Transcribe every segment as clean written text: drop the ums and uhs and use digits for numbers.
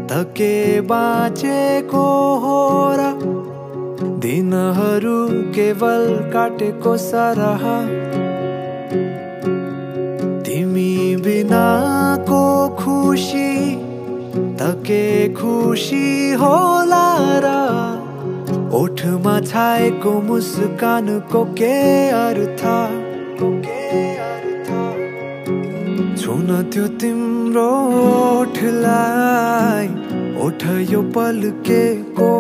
त के बाँचेको हो र दिनहरू केवल काटेको सरह तिमी बिनाको खुसी त के खुसी होला र ओठमा छाएको मुस्कानको के अर्थ छुन त्यो तिम्रो ओठलाई ओठ यो पल्केको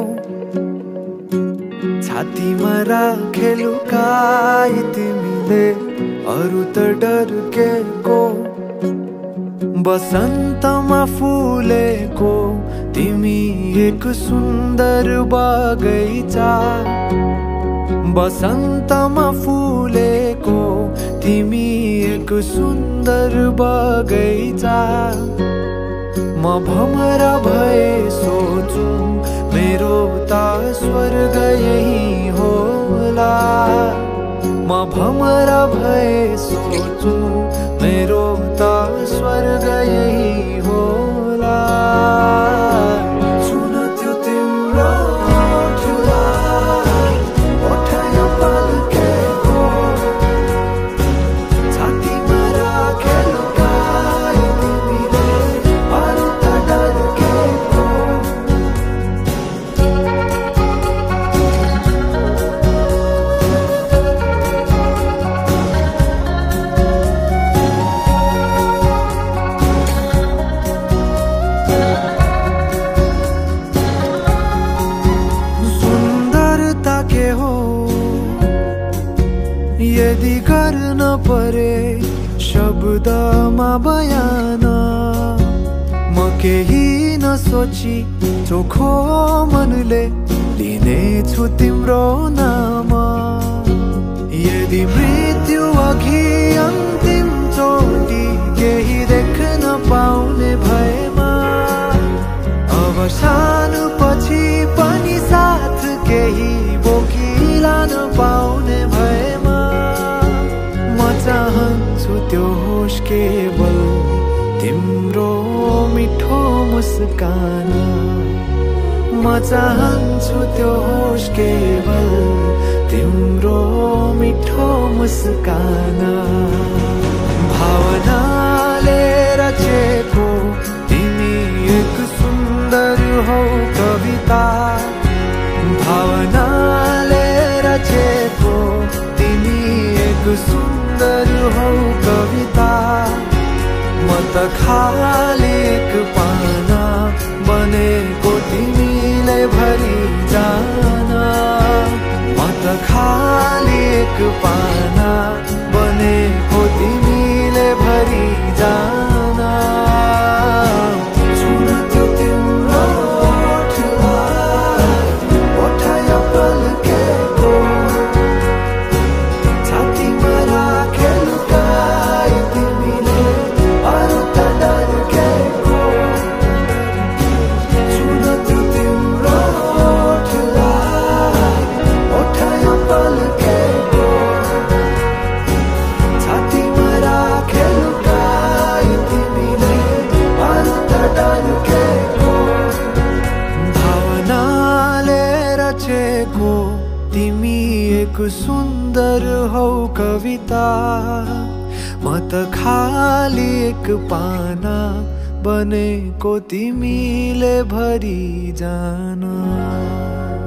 छातीमा राखे लुकाई तिमीले अरू त डर्केको बसन्तमा फुलेको तिमी एक सुन्दर बगैँचा बसन्तमा फुलेको तिमी एक सुन्दर बगैँचा म भमरा भए सोचु मेरो त स्वर्ग यही होला म भमरा भए सोचु मेरो त स्वर्ग यही होला छुन त्यो तिम्रो ओठलाई ओठ यो पल्केको छातीमा राखे लुकाई तिमीले अरू त डर्केको यदि गर्न परे शब्दमा बयान म केही नसोची चोखो मनले लिनेछु तिम्रो नाम यदि मृत्यु अघि अन्तिम चोटि केही देख्न पाउने भएमा अब सानो पछि पनि साथ केही बोकिलान पाउने भएमा चाहन्छु त्यो होस् केवल तिम्रो मिठो मुस्कान म चाहन्छु त्यो होस् केवल तिम्रो मिठो मुस्कान भावनाले रचेको तिमी एक सुन्दर हौ कविता भावनाले रचेको तिमी एक सुन्दर हौ कविता म त खाली एक पाना बनेको तिमीले भरि जान म त खाली एक पाना बनेको तिमीले भरि जान छुन त्यो तिम्रो ओठलाई ओठ यो पल्केको तिमी एक सुन्दर हौ कविता म त खाली एक पाना बनेको तिमीले भरि जान